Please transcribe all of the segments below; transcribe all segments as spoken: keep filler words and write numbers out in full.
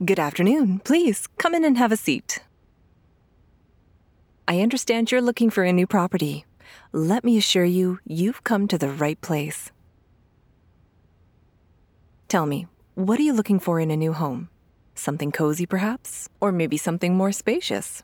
Good afternoon. Please come in and have a seat. I understand you're looking for a new property. Let me assure you, you've come to the right place. Tell me, what are you looking for in a new home? Something cozy, perhaps? Or maybe something more spacious?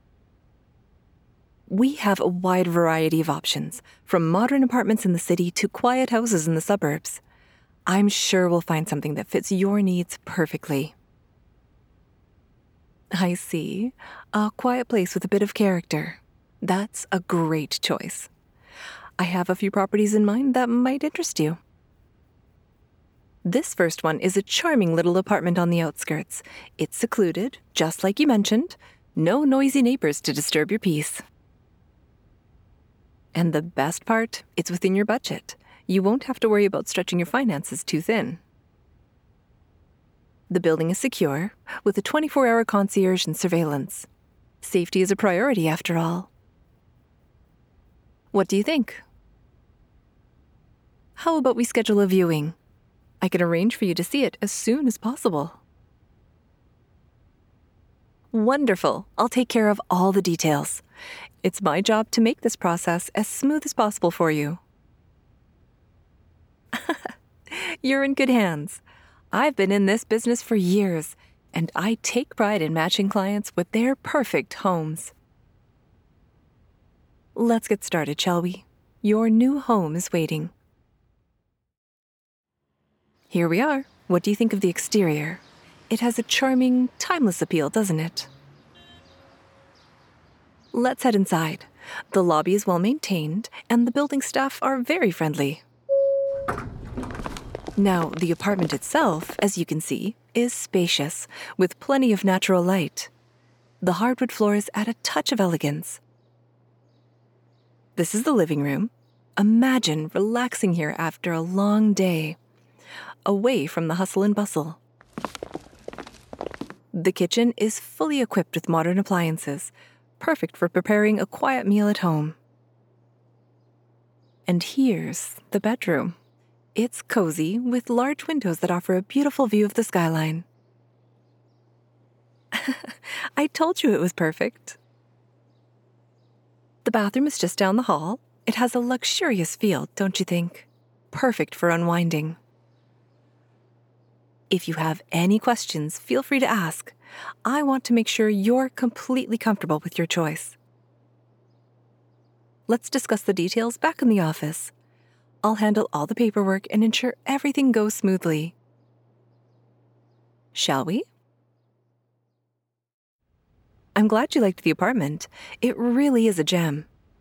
We have a wide variety of options, from modern apartments in the city to quiet houses in the suburbs. I'm sure we'll find something that fits your needs perfectly. I see. A quiet place with a bit of character. That's a great choice. I have a few properties in mind that might interest you. This first one is a charming little apartment on the outskirts. It's secluded, just like you mentioned. No noisy neighbors to disturb your peace. And the best part, it's within your budget. You won't have to worry about stretching your finances too thin. The building is secure, with a twenty-four hour concierge and surveillance. Safety is a priority, after all. What do you think? How about we schedule a viewing? I can arrange for you to see it as soon as possible. Wonderful. I'll take care of all the details. It's my job to make this process as smooth as possible for you. You're in good hands. I've been in this business for years, and I take pride in matching clients with their perfect homes. Let's get started, shall we? Your new home is waiting. Here we are. What do you think of the exterior? It has a charming, timeless appeal, doesn't it? Let's head inside. The lobby is well maintained, and the building staff are very friendly. Now, the apartment itself, as you can see, is spacious, with plenty of natural light. The hardwood floors add a touch of elegance. This is the living room. Imagine relaxing here after a long day, away from the hustle and bustle. The kitchen is fully equipped with modern appliances, perfect for preparing a quiet meal at home. And here's the bedroom. It's cozy, with large windows that offer a beautiful view of the skyline. I told you it was perfect. The bathroom is just down the hall. It has a luxurious feel, don't you think? Perfect for unwinding. If you have any questions, feel free to ask. I want to make sure you're completely comfortable with your choice. Let's discuss the details back in the office. I'll handle all the paperwork and ensure everything goes smoothly. Shall we? I'm glad you liked the apartment. It really is a gem.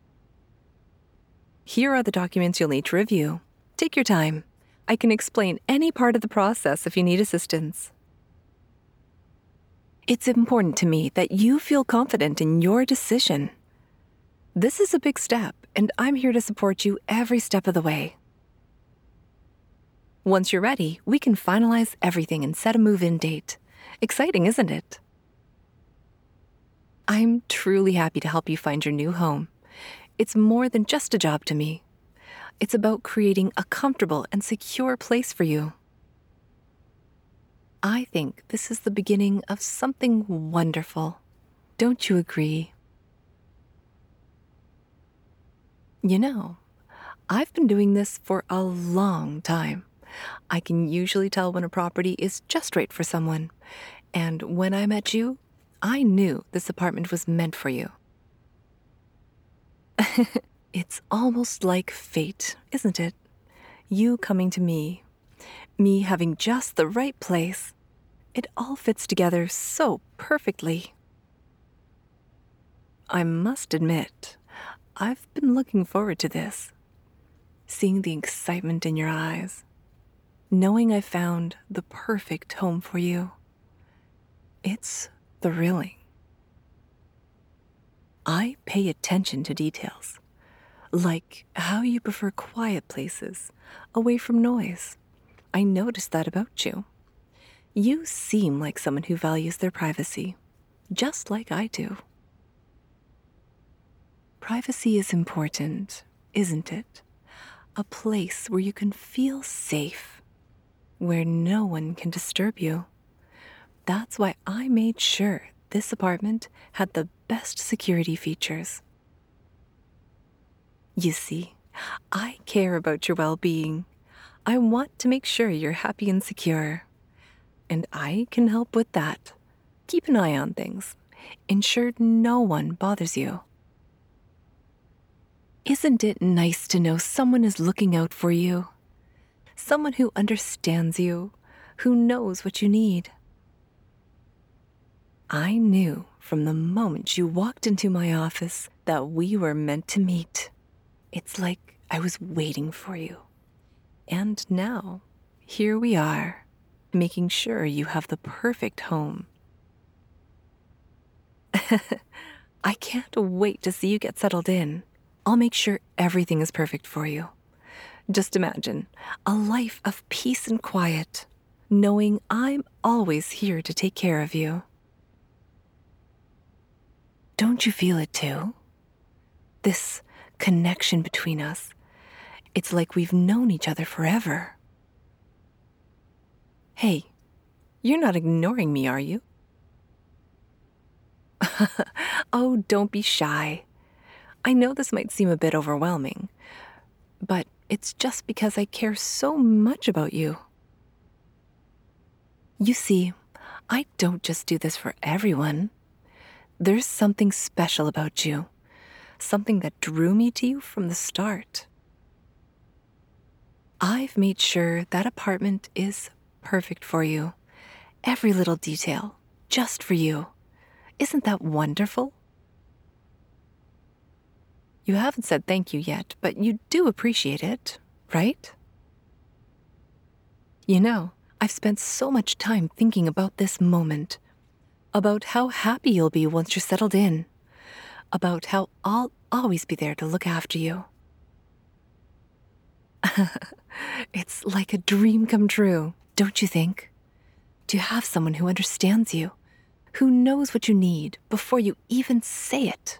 Here are the documents you'll need to review. Take your time. I can explain any part of the process if you need assistance. It's important to me that you feel confident in your decision. This is a big step, and I'm here to support you every step of the way. Once you're ready, we can finalize everything and set a move-in date. Exciting, isn't it? I'm truly happy to help you find your new home. It's more than just a job to me. It's about creating a comfortable and secure place for you. I think this is the beginning of something wonderful. Don't you agree? You know, I've been doing this for a long time. I can usually tell when a property is just right for someone. And when I met you, I knew this apartment was meant for you. It's almost like fate, isn't it? You coming to me, me having just the right place. It all fits together so perfectly. I must admit, I've been looking forward to this. Seeing the excitement in your eyes. Knowing I found the perfect home for you. It's thrilling. I pay attention to details, like how you prefer quiet places, away from noise. I noticed that about you. You seem like someone who values their privacy, just like I do. Privacy is important, isn't it? A place where you can feel safe, where no one can disturb you. That's why I made sure this apartment had the best security features. You see, I care about your well-being. I want to make sure you're happy and secure. And I can help with that. Keep an eye on things. Ensure no one bothers you. Isn't it nice to know someone is looking out for you? Someone who understands you, who knows what you need. I knew from the moment you walked into my office that we were meant to meet. It's like I was waiting for you. And now, here we are, making sure you have the perfect home. I can't wait to see you get settled in. I'll make sure everything is perfect for you. Just imagine a life of peace and quiet, knowing I'm always here to take care of you. Don't you feel it too? This connection between us. It's like we've known each other forever. Hey, you're not ignoring me, are you? Oh, don't be shy. I know this might seem a bit overwhelming, but it's just because I care so much about you. You see, I don't just do this for everyone. There's something special about you, something that drew me to you from the start. I've made sure that apartment is perfect for you. Every little detail, just for you. Isn't that wonderful? You haven't said thank you yet, but you do appreciate it, right? You know, I've spent so much time thinking about this moment, about how happy you'll be once you're settled in, about how I'll always be there to look after you. It's like a dream come true, don't you think? To have someone who understands you, who knows what you need before you even say it.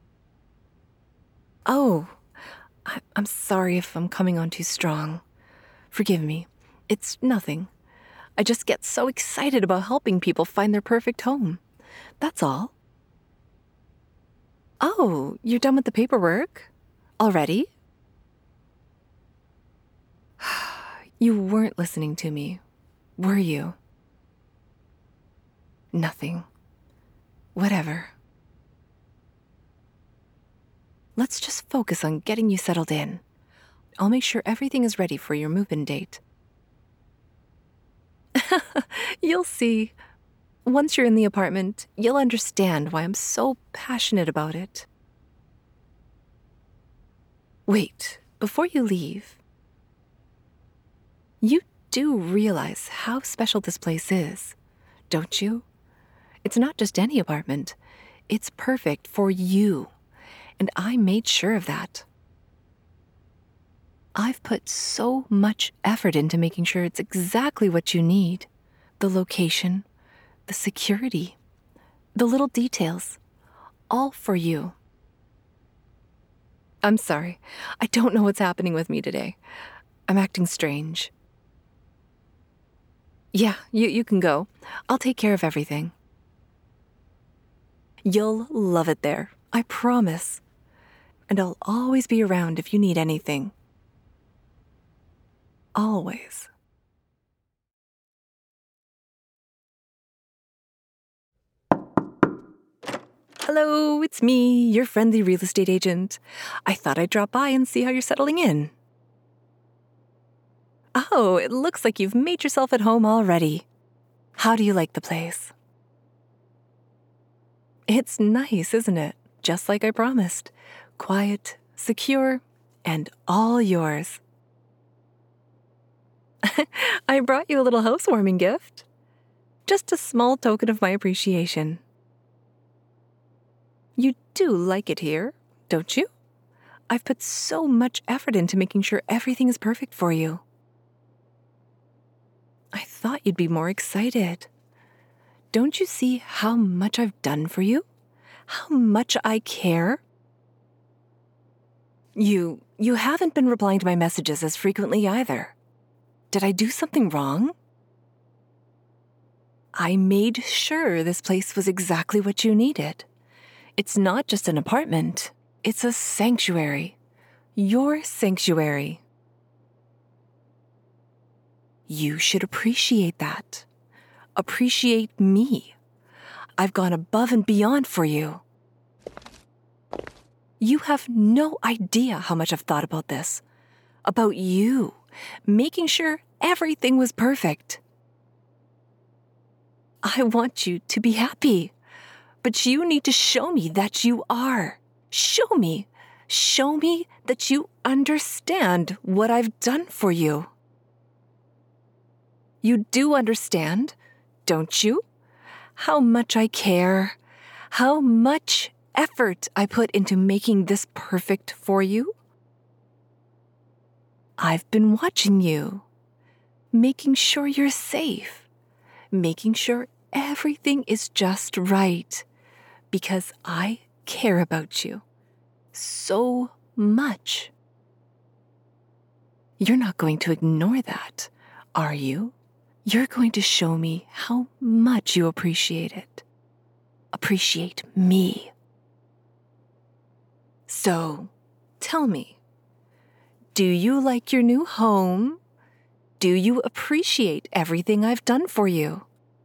Oh, I- I'm sorry if I'm coming on too strong. Forgive me. It's nothing. I just get so excited about helping people find their perfect home. That's all. Oh, you're done with the paperwork? Already? You weren't listening to me, were you? Nothing. Whatever. Let's just focus on getting you settled in. I'll make sure everything is ready for your move-in date. You'll see. Once you're in the apartment, you'll understand why I'm so passionate about it. Wait, before you leave, you do realize how special this place is, don't you? It's not just any apartment. It's perfect for you. And I made sure of that. I've put so much effort into making sure it's exactly what you need. The location, the security, the little details, all for you. I'm sorry. I don't know what's happening with me today. I'm acting strange. Yeah, you, you can go. I'll take care of everything. You'll love it there, I promise. And I'll always be around if you need anything. Always. Hello, it's me, your friendly real estate agent. I thought I'd drop by and see how you're settling in. Oh, it looks like you've made yourself at home already. How do you like the place? It's nice, isn't it? Just like I promised. Quiet, secure, and all yours. I brought you a little housewarming gift. Just a small token of my appreciation. You do like it here, don't you? I've put so much effort into making sure everything is perfect for you. I thought you'd be more excited. Don't you see how much I've done for you? How much I care? You, you haven't been replying to my messages as frequently either. Did I do something wrong? I made sure this place was exactly what you needed. It's not just an apartment, it's a sanctuary. Your sanctuary. You should appreciate that. Appreciate me. I've gone above and beyond for you. You have no idea how much I've thought about this. About you, making sure everything was perfect. I want you to be happy, but you need to show me that you are. Show me. Show me that you understand what I've done for you. You do understand, don't you? How much I care, how much effort I put into making this perfect for you. I've been watching you, making sure you're safe, making sure everything is just right, because I care about you so much. You're not going to ignore that, are you? You're going to show me how much you appreciate it. Appreciate me. So, tell me, do you like your new home? Do you appreciate everything I've done for you?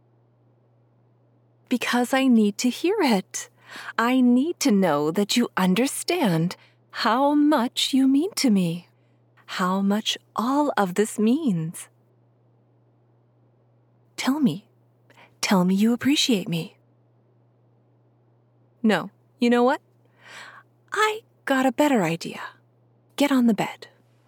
Because I need to hear it. I need to know that you understand how much you mean to me, how much all of this means. Tell me. Tell me you appreciate me. No, you know what? I got a better idea. Get on the bed.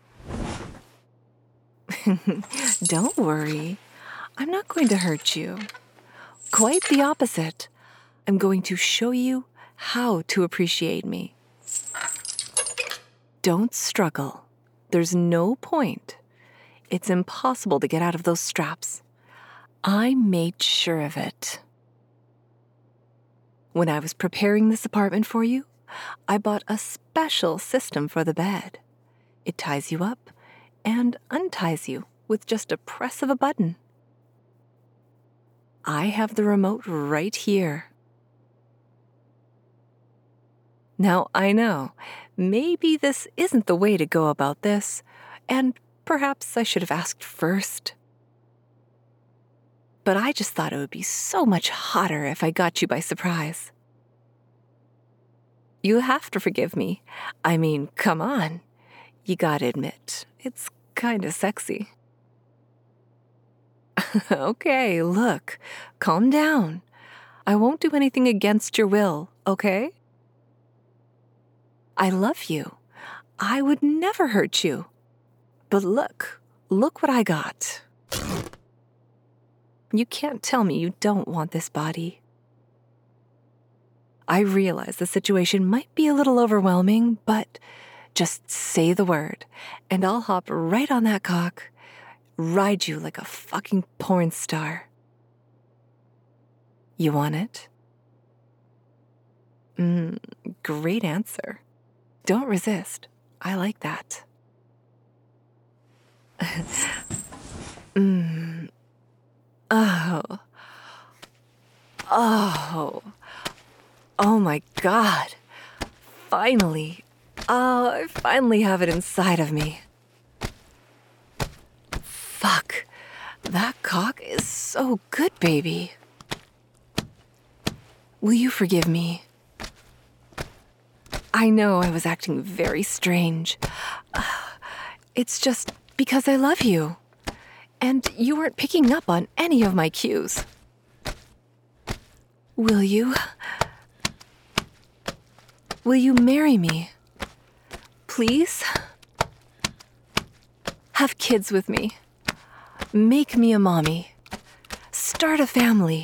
Don't worry. I'm not going to hurt you. Quite the opposite. I'm going to show you how to appreciate me. Don't struggle. There's no point. It's impossible to get out of those straps. I made sure of it. When I was preparing this apartment for you, I bought a special system for the bed. It ties you up and unties you with just a press of a button. I have the remote right here. Now, I know, maybe this isn't the way to go about this, and perhaps I should have asked first. But I just thought it would be so much hotter if I got you by surprise. You have to forgive me. I mean, come on. You gotta admit, it's kinda sexy. Okay, look, calm down. I won't do anything against your will, okay? I love you. I would never hurt you. But look, look what I got. You can't tell me you don't want this body. I realize the situation might be a little overwhelming, but just say the word, and I'll hop right on that cock, ride you like a fucking porn star. You want it? Mm, great answer. Don't resist. I like that. mm. Oh. Oh. Oh my God. Finally. Oh, I finally have it inside of me. Fuck. That cock is so good, baby. Will you forgive me? I know I was acting very strange. It's just because I love you. And you weren't picking up on any of my cues. Will you? Will you marry me? Please? Have kids with me. Make me a mommy. Start a family.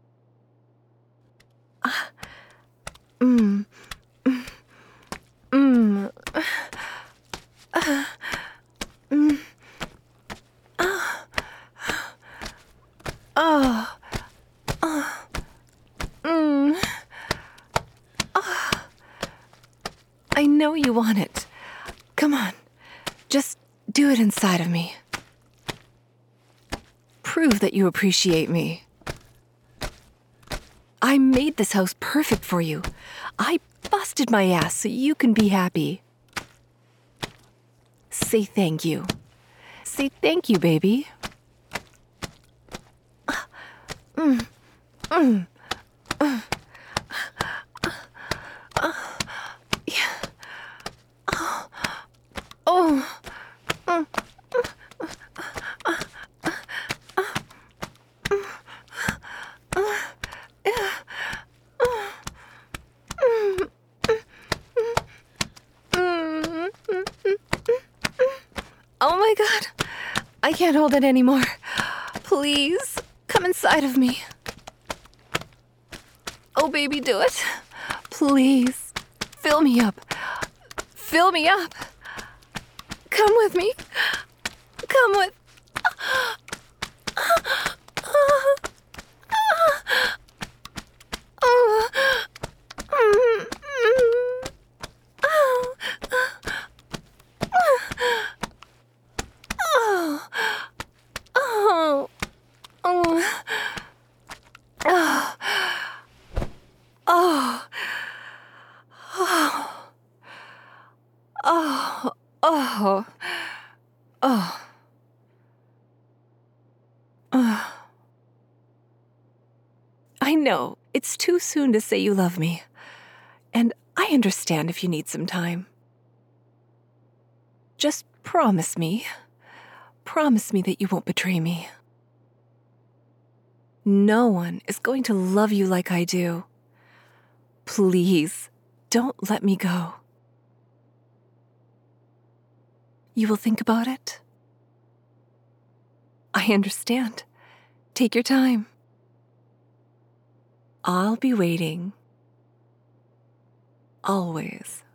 Uh, mm. Mm. Mm. Uh, mm. Oh. Oh. Oh. Mm. Oh. I know you want it. Come on. Just do it inside of me. Prove that you appreciate me. I made this house perfect for you. I busted my ass so you can be happy. Say thank you. Say thank you, baby. Mm. Mm. Mm. Uh, yeah. Oh. Oh. Mm. Oh my God, I can't hold it anymore. Please, come inside of me. Oh, baby, do it. Please, fill me up. Fill me up. Come with me. Come with... Oh, oh, oh, oh. I know it's too soon to say you love me, and I understand if you need some time. Just promise me, promise me that you won't betray me. No one is going to love you like I do. Please, don't let me go. You will think about it? I understand. Take your time. I'll be waiting. Always.